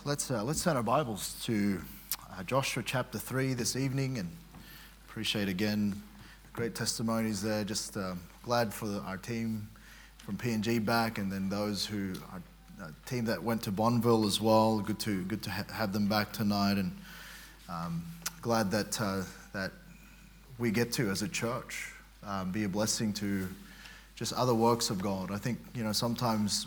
Let's turn our Bibles to Joshua chapter 3 this evening, and appreciate again great testimonies there. Just glad for our team from P&G back, and then those who our team that went to Bonneville as well. Good to have them back tonight, and glad that that we get to as a church be a blessing to just other works of God. I think sometimes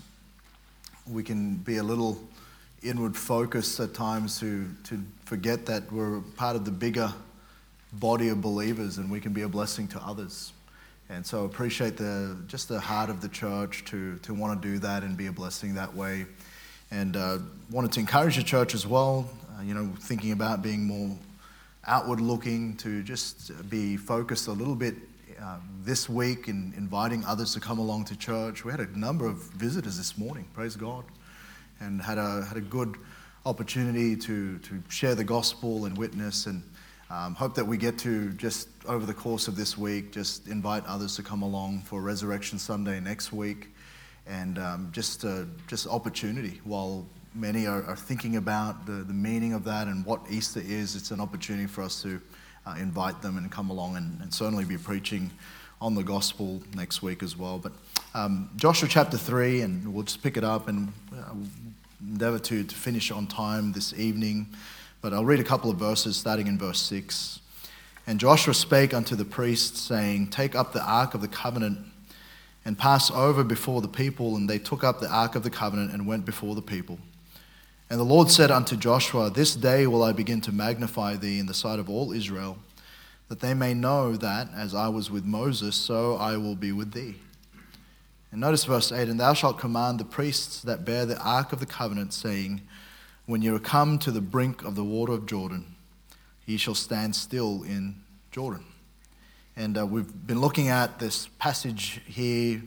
we can be a little inward focus at times to forget that we're part of the bigger body of believers and we can be a blessing to others. And so appreciate the heart of the church to want to do that and be a blessing that way. And wanted to encourage the church as well, thinking about being more outward looking, to just be focused a little bit this week in inviting others to come along to church. We had a number of visitors this morning, praise God, and had a good opportunity to share the gospel and witness, and hope that we get to just over the course of this week just invite others to come along for Resurrection Sunday next week, and just opportunity. While many are thinking about the meaning of that and what Easter is, it's an opportunity for us to invite them and come along and certainly be preaching on the gospel next week as well. But Joshua chapter 3, and we'll just pick it up and endeavor to finish on time this evening. But I'll read a couple of verses starting in verse 6. And Joshua spake unto the priests, saying, Take up the ark of the covenant and pass over before the people. And they took up the ark of the covenant and went before the people. And the Lord said unto Joshua, This day will I begin to magnify thee in the sight of all Israel, that they may know that, as I was with Moses, so I will be with thee. And notice verse 8, And thou shalt command the priests that bear the ark of the covenant, saying, When you are come to the brink of the water of Jordan, ye shall stand still in Jordan. And we've been looking at this passage here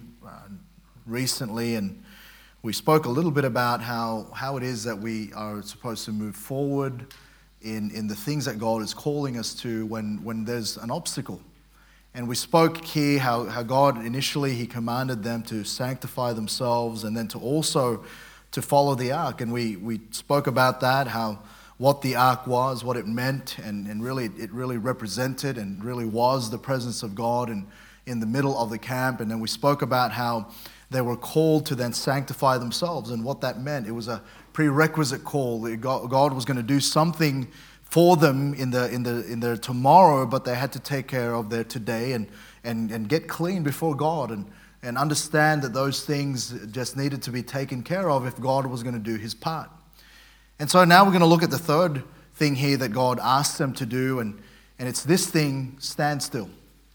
recently, and we spoke a little bit about how it is that we are supposed to move forward in the things that God is calling us to when there's an obstacle. And we spoke here how God initially, He commanded them to sanctify themselves and then to also to follow the ark. And we spoke about that, what the ark was, what it meant, and really it really represented and really was the presence of God in the middle of the camp. And then we spoke about how they were called to then sanctify themselves and what that meant. It was a prerequisite call. God was going to do something for them in their tomorrow, but they had to take care of their today and get clean before God and understand that those things just needed to be taken care of if God was going to do His part. And so now we're going to look at the third thing here that God asked them to do, and it's this thing: stand still.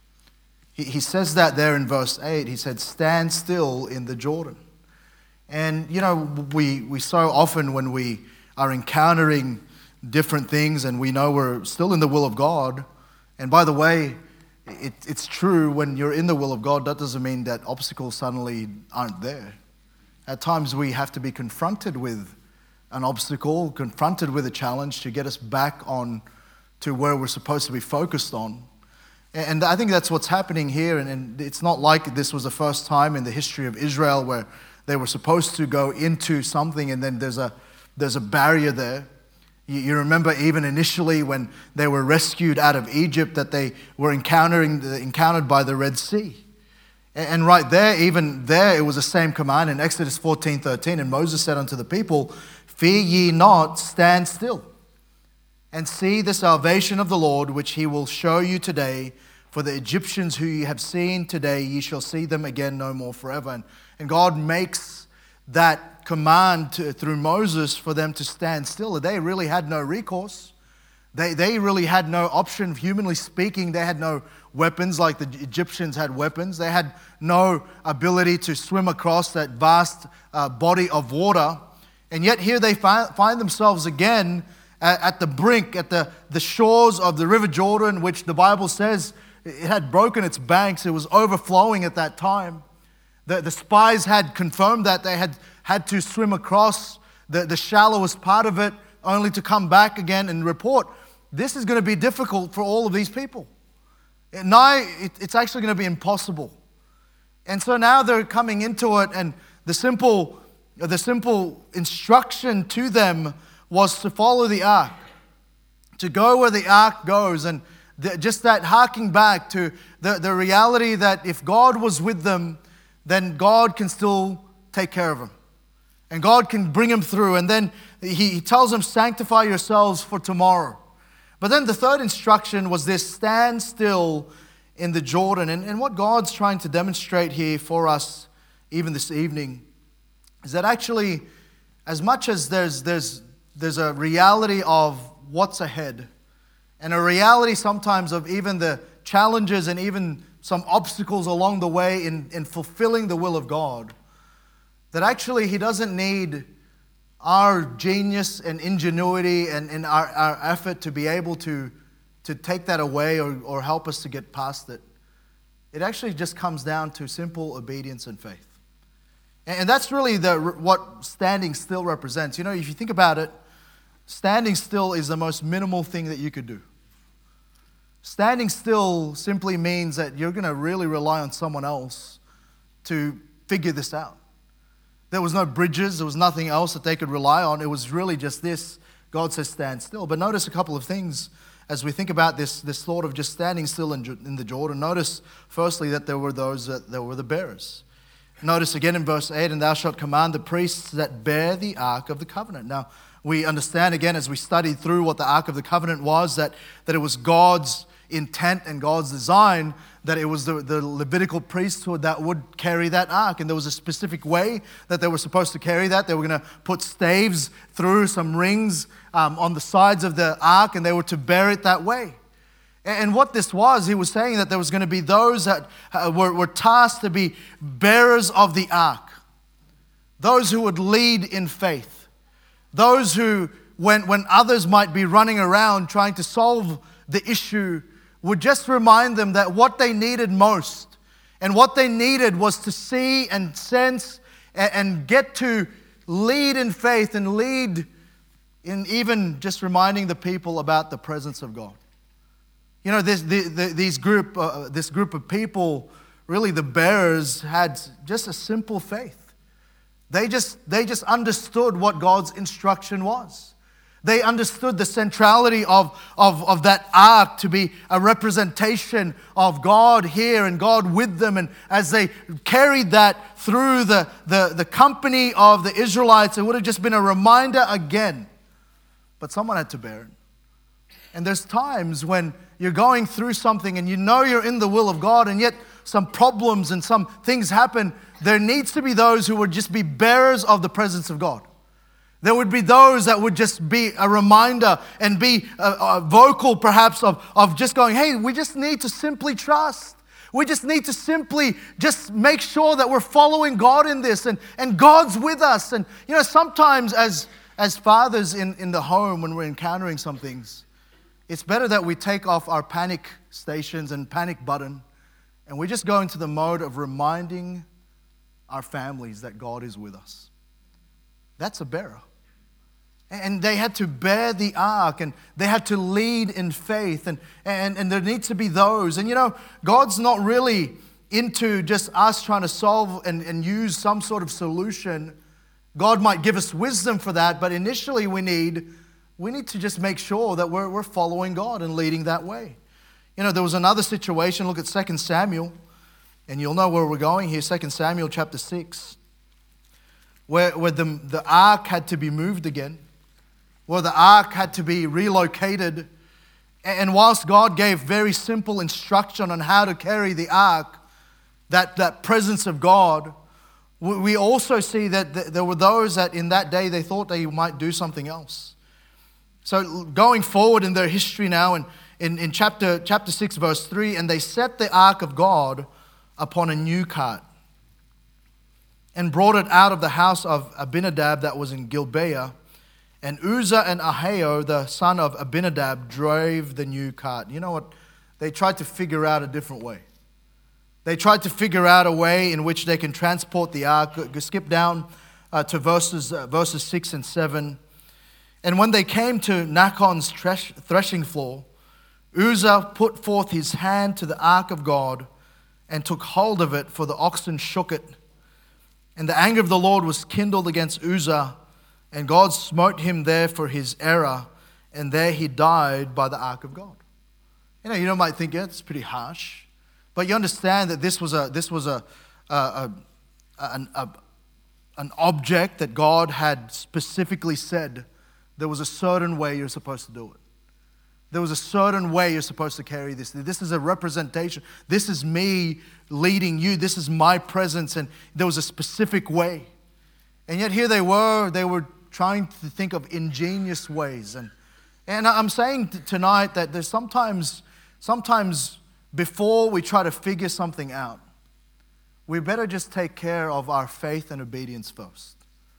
He says that there in verse 8. He said, stand still in the Jordan. And we so often, when we are encountering different things and we know we're still in the will of God, and by the way, it's true, when you're in the will of God, that doesn't mean that obstacles suddenly aren't there. At times we have to be confronted with an obstacle, confronted with a challenge to get us back on to where we're supposed to be focused on. And I think that's what's happening here, and it's not like this was the first time in the history of Israel where they were supposed to go into something and then there's a barrier there. You remember even initially when they were rescued out of Egypt, that they were encountered by the Red Sea. And right there, even there, it was the same command in Exodus 14:13. And Moses said unto the people, Fear ye not, stand still, and see the salvation of the Lord, which He will show you today. For the Egyptians who ye have seen today, ye shall see them again no more forever. And God makes that command through Moses for them to stand still. They really had no recourse. They really had no option. Humanly speaking, they had no weapons like the Egyptians had weapons. They had no ability to swim across that vast body of water. And yet here they find themselves again at the brink, at the shores of the River Jordan, which the Bible says it had broken its banks. It was overflowing at that time. The spies had confirmed that they had to swim across the shallowest part of it, only to come back again and report, this is going to be difficult for all of these people. And now it's actually going to be impossible. And so now they're coming into it, and the simple instruction to them was to follow the ark, to go where the ark goes, and just that harking back to the reality that if God was with them, then God can still take care of them. And God can bring them through. And then he tells them, sanctify yourselves for tomorrow. But then the third instruction was this: stand still in the Jordan. And what God's trying to demonstrate here for us, even this evening, is that actually, as much as there's a reality of what's ahead, and a reality sometimes of even the challenges and even some obstacles along the way in fulfilling the will of God, that actually He doesn't need our genius and ingenuity and our effort to be able to take that away or help us to get past it. It actually just comes down to simple obedience and faith. And that's really what standing still represents. You know, if you think about it, standing still is the most minimal thing that you could do. Standing still simply means that you're going to really rely on someone else to figure this out. There was no bridges, there was nothing else that they could rely on. It was really just this. God says stand still. But notice a couple of things as we think about this thought of just standing still in the Jordan. Notice firstly that there were those that were the bearers. Notice again in verse 8, and thou shalt command the priests that bear the ark of the covenant. Now, we understand again as we studied through what the ark of the covenant was, that it was God's intent and God's design, that it was the Levitical priesthood that would carry that ark. And there was a specific way that they were supposed to carry that. They were going to put staves through some rings on the sides of the ark, and they were to bear it that way. And what this was, he was saying that there was going to be those that were tasked to be bearers of the ark. Those who would lead in faith. Those who, when others might be running around trying to solve the issue, would just remind them that what they needed most and what they needed was to see and sense and get to lead in faith and lead in even just reminding the people about the presence of God. You know, this group of people, really the bearers, had just a simple faith. They just understood what God's instruction was. They understood the centrality of that ark to be a representation of God here and God with them. And as they carried that through the company of the Israelites, it would have just been a reminder again. But someone had to bear it. And there's times when you're going through something and you know you're in the will of God, and yet some problems and some things happen. There needs to be those who would just be bearers of the presence of God. There would be those that would just be a reminder and be vocal perhaps of just going, hey, we just need to simply trust. We just need to simply just make sure that we're following God in this, and God's with us. And you know, sometimes as fathers in the home, when we're encountering some things, it's better that we take off our panic stations and panic button, and we just go into the mode of reminding our families that God is with us. That's a bearer. And they had to bear the ark, and they had to lead in faith, and there needs to be those. And you know, God's not really into just us trying to solve and use some sort of solution. God might give us wisdom for that, but initially we need to just make sure that we're following God and leading that way. You know, there was another situation. Look at 2 Samuel, and you'll know where we're going here. 2 Samuel chapter 6, where the ark had to be moved again, where the ark had to be relocated. And whilst God gave very simple instruction on how to carry the ark, that presence of God, we also see that there were those that in that day they thought they might do something else. So going forward in their history now, in chapter 6, verse 3, and they set the ark of God upon a new cart and brought it out of the house of Abinadab that was in Gibeah. And Uzzah and Ahio, the son of Abinadab, drove the new cart. You know what? They tried to figure out a different way. They tried to figure out a way in which they can transport the ark. Skip down to verses 6 and 7. And when they came to Nachon's threshing floor, Uzzah put forth his hand to the ark of God and took hold of it, for the oxen shook it. And the anger of the Lord was kindled against Uzzah, And God smote him there for his error, and there he died by the ark of God. You might think, yeah, it's pretty harsh. But you understand that this was an object that God had specifically said there was a certain way you're supposed to do it. There was a certain way you're supposed to carry this. This is a representation. This is me leading you. This is my presence. And there was a specific way. And yet here they were trying to think of ingenious ways. And I'm saying tonight that there's sometimes before we try to figure something out, we better just take care of our faith and obedience first.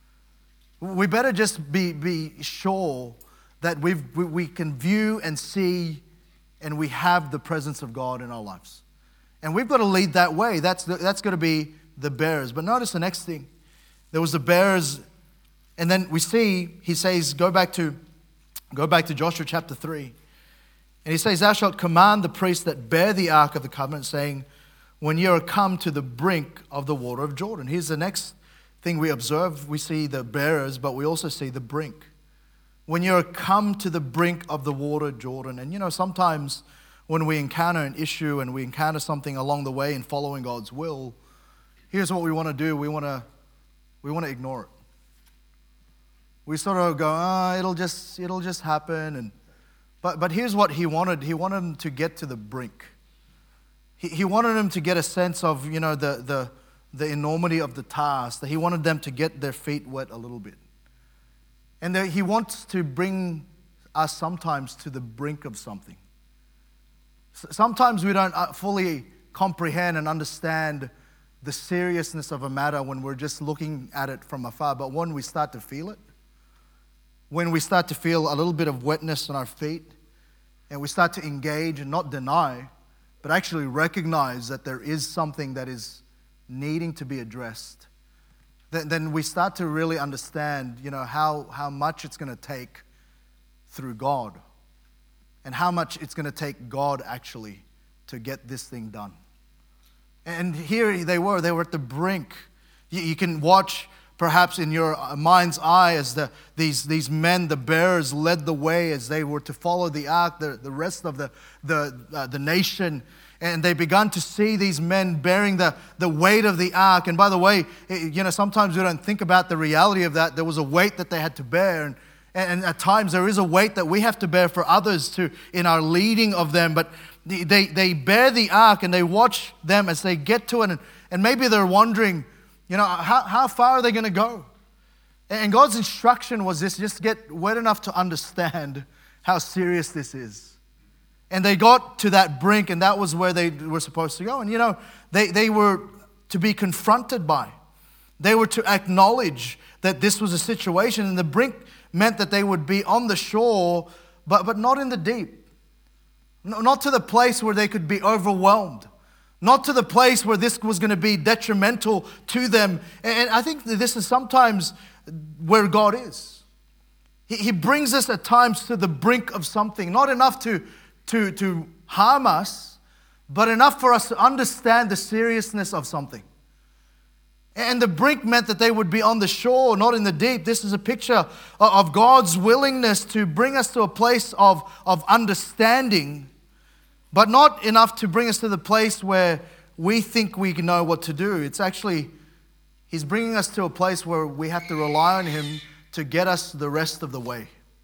We better just be sure that we can view and see and we have the presence of God in our lives. And we've got to lead that way. That's going to be the bearers. But notice the next thing. There was the bearers, and then we see, he says, go back to Joshua chapter 3. And he says, thou shalt command the priests that bear the ark of the covenant, saying, when you are come to the brink of the water of Jordan. Here's the next thing we observe. We see the bearers, but we also see the brink. When you're come to the brink of the water Jordan. And sometimes when we encounter an issue and we encounter something along the way in following God's will, here's what we want to do. We want to ignore it. We sort of go, it'll just happen. But here's what he wanted. He wanted them to get to the brink. He wanted them to get a sense of, the enormity of the task. That he wanted them to get their feet wet a little bit. And that he wants to bring us sometimes to the brink of something. Sometimes we don't fully comprehend and understand the seriousness of a matter when we're just looking at it from afar. But when we start to feel it, when we start to feel a little bit of wetness on our feet, and we start to engage and not deny, but actually recognize that there is something that is needing to be addressed, then we start to really understand, how much it's going to take through God, and how much it's going to take God actually to get this thing done. And here they were at the brink. You can watch perhaps in your mind's eye as these men, the bearers, led the way as they were to follow the ark, the rest of the nation. And they began to see these men bearing the weight of the ark. And by the way, sometimes we don't think about the reality of that. There was a weight that they had to bear. And at times there is a weight that we have to bear for others in our leading of them. But they bear the ark and they watch them as they get to it. And maybe they're wondering, how far are they going to go? And God's instruction was this: just get wet enough to understand how serious this is. And they got to that brink, and that was where they were supposed to go. And they were to be confronted by. They were to acknowledge that this was a situation, and the brink meant that they would be on the shore, but not in the deep. Not to the place where they could be overwhelmed. Not to the place where this was going to be detrimental to them. And I think that this is sometimes where God is. He brings us at times to the brink of something. Not enough to harm us, but enough for us to understand the seriousness of something. And the brink meant that they would be on the shore, not in the deep. This is a picture of God's willingness to bring us to a place of understanding, but not enough to bring us to the place where we think we know what to do. It's actually, He's bringing us to a place where we have to rely on Him to get us the rest of the way.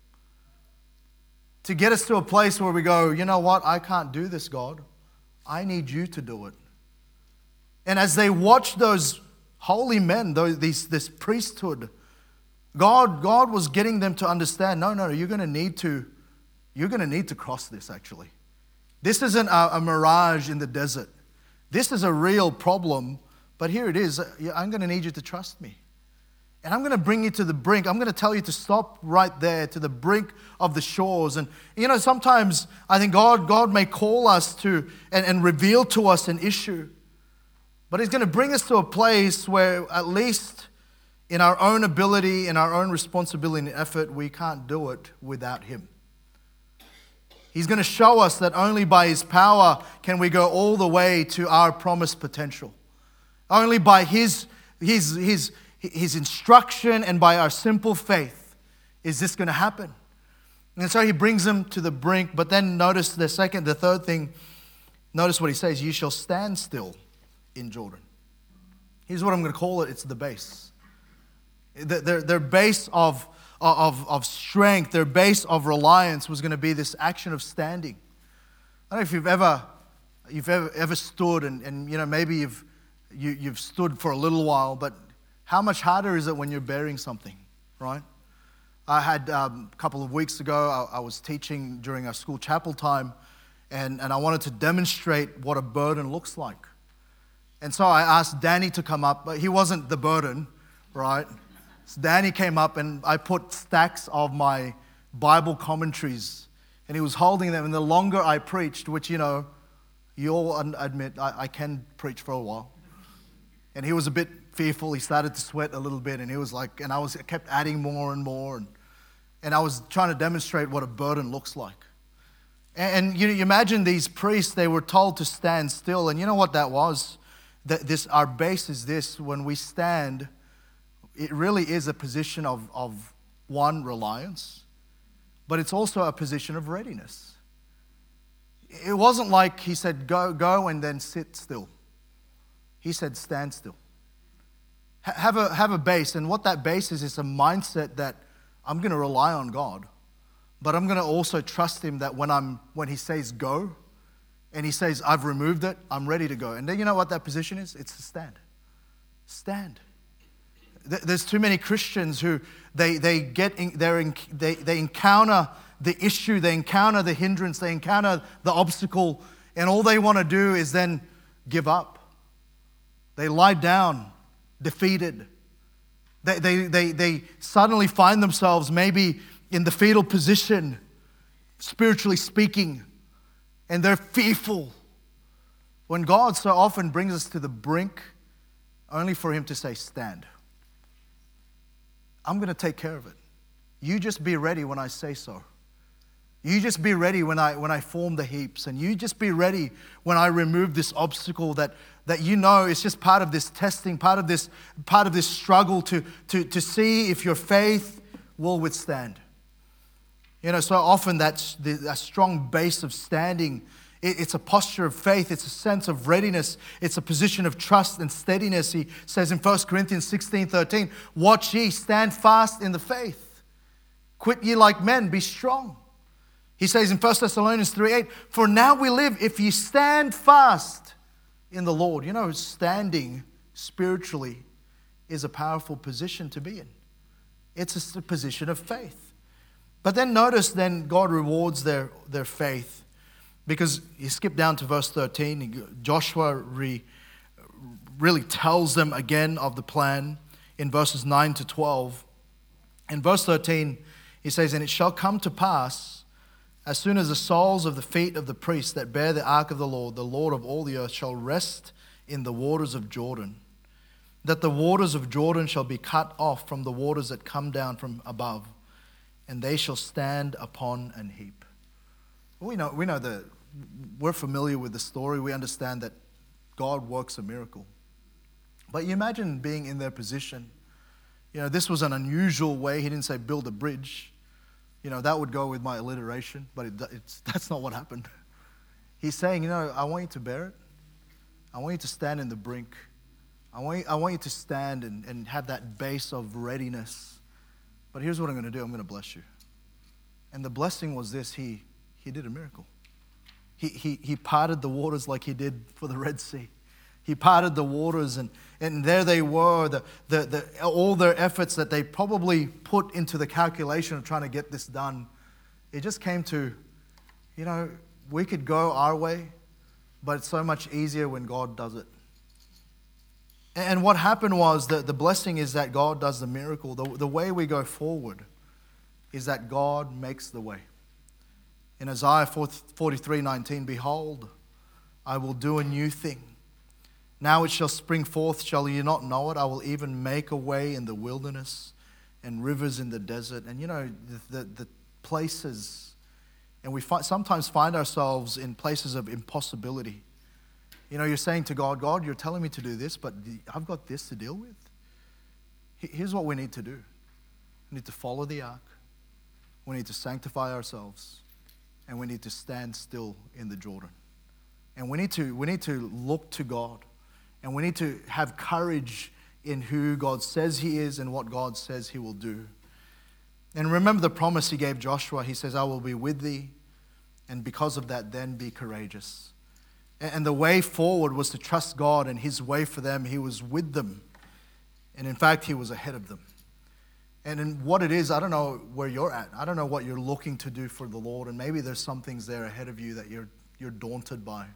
To get us to a place where we go, you know what, I can't do this, God. I need you to do it. And as they watched those holy men, this priesthood, God was getting them to understand, no, you're going to need to cross this actually. This isn't a mirage in the desert. This is a real problem, but here it is. I'm going to need you to trust me. And I'm going to bring you to the brink. I'm going to tell you to stop right there to the brink of the shores. And sometimes I think God may call us to and reveal to us an issue. But He's going to bring us to a place where at least in our own ability, in our own responsibility and effort, we can't do it without Him. He's going to show us that only by His power can we go all the way to our promised potential. Only by His his instruction and by our simple faith is this going to happen. And so he brings them to the brink. But then notice the third thing. Notice what he says, you shall stand still in Jordan. Here's what I'm going to call it. It's the base. Their base of strength, their base of reliance was going to be this action of standing. I don't know if you've ever stood and maybe you've stood for a little while, but how much harder is it when you're bearing something, right? I had a couple of weeks ago, I was teaching during our school chapel time, and I wanted to demonstrate what a burden looks like. And so I asked Danny to come up, but he wasn't the burden, right? So Danny came up and I put stacks of my Bible commentaries and he was holding them. And the longer I preached, which, you all admit I can preach for a while. And he was a bit fearful. He started to sweat a little bit and he was like, and I kept adding more and more. And I was trying to demonstrate what a burden looks like. And you imagine these priests, they were told to stand still. And you know what that was? Our base is this: when we stand, it really is a position of one, reliance, but it's also a position of readiness. It wasn't like he said, go and then sit still. He said, stand still. Have a base, and what that base is a mindset that I'm going to rely on God, but I'm going to also trust Him that when He says go, and He says, I've removed it, I'm ready to go. And then you know what that position is? It's to stand. Stand. There's too many Christians who they encounter the issue, they encounter the hindrance, they encounter the obstacle, and all they want to do is then give up. They lie down, defeated. They suddenly find themselves maybe in the fetal position, spiritually speaking, and they're fearful. When God so often brings us to the brink, only for Him to say, stand. I'm going to take care of it. You just be ready when I say so. You just be ready when I form the heaps, and you just be ready when I remove this obstacle that is just part of this testing, part of this struggle to see if your faith will withstand. So often that's a strong base of standing. It's a posture of faith. It's a sense of readiness. It's a position of trust and steadiness. He says in 1 Corinthians 16:13, watch ye, stand fast in the faith. Quit ye like men, be strong. He says in 1 Thessalonians 3:8, for now we live if ye stand fast in the Lord. Standing spiritually is a powerful position to be in. It's a position of faith. But then notice God rewards their faith. Because you skip down to verse 13, Joshua really tells them again of the plan in verses 9 to 12. In verse 13, he says, and it shall come to pass, as soon as the soles of the feet of the priests that bear the ark of the Lord of all the earth, shall rest in the waters of Jordan, that the waters of Jordan shall be cut off from the waters that come down from above, and they shall stand upon an heap. We know that we're familiar with the story. We understand that God works a miracle. But you imagine being in their position. This was an unusual way. He didn't say build a bridge. That would go with my alliteration, but that's not what happened. He's saying, I want you to bear it. I want you to stand in the brink. I want you to stand and have that base of readiness. But here's what I'm going to do. I'm going to bless you. And the blessing was this. He did a miracle. He parted the waters like He did for the Red Sea. He parted the waters, and there they were, all their efforts that they probably put into the calculation of trying to get this done. It just came to, we could go our way, but it's so much easier when God does it. And what happened was that the blessing is that God does the miracle. The way we go forward is that God makes the way. In Isaiah 43:19, behold, I will do a new thing. Now it shall spring forth, shall ye not know it? I will even make a way in the wilderness and rivers in the desert. And the places, and we sometimes find ourselves in places of impossibility. You're saying to God, you're telling me to do this, but I've got this to deal with. Here's what we need to do. We need to follow the ark. We need to sanctify ourselves. And we need to stand still in the Jordan. And we need to look to God. And we need to have courage in who God says He is and what God says He will do. And remember the promise He gave Joshua. He says, I will be with thee. And because of that, then be courageous. And the way forward was to trust God, and His way for them, He was with them. And in fact, He was ahead of them. And in what it is, I don't know where you're at. I don't know what you're looking to do for the Lord. And maybe there's some things there ahead of you that you're daunted by.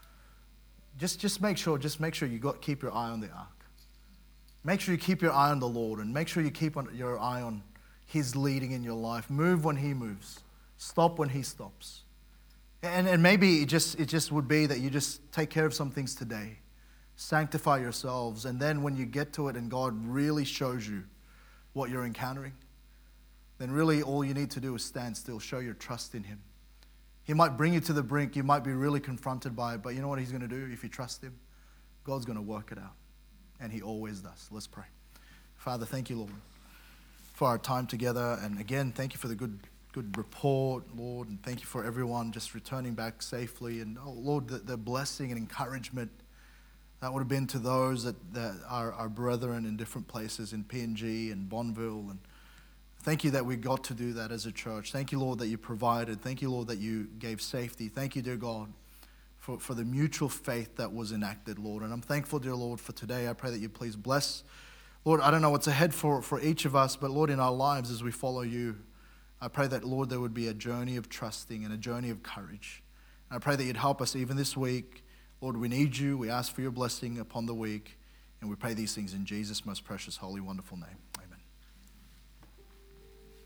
Just make sure you keep your eye on the ark. Make sure you keep your eye on the Lord, and make sure you keep your eye on His leading in your life. Move when He moves. Stop when He stops. And maybe it just would be that you just take care of some things today. Sanctify yourselves, and then when you get to it and God really shows you what you're encountering, then really all you need to do is stand still, show your trust in Him. He might bring you to the brink, you might be really confronted by it, but you know what He's going to do if you trust Him? God's going to work it out, and He always does. Let's pray. Father, thank you, Lord, for our time together, and again, thank you for the good report, Lord, and thank you for everyone just returning back safely, and oh, Lord, the blessing and encouragement that would have been to those that are our brethren in different places in PNG and Bonneville. And thank you that we got to do that as a church. Thank you, Lord, that you provided. Thank you, Lord, that you gave safety. Thank you, dear God, for the mutual faith that was enacted, Lord. And I'm thankful, dear Lord, for today. I pray that you please bless. Lord, I don't know what's ahead for each of us, but Lord, in our lives as we follow you, I pray that, Lord, there would be a journey of trusting and a journey of courage. And I pray that you'd help us even this week. Lord, we need you. We ask for your blessing upon the week. And we pray these things in Jesus' most precious, holy, wonderful name.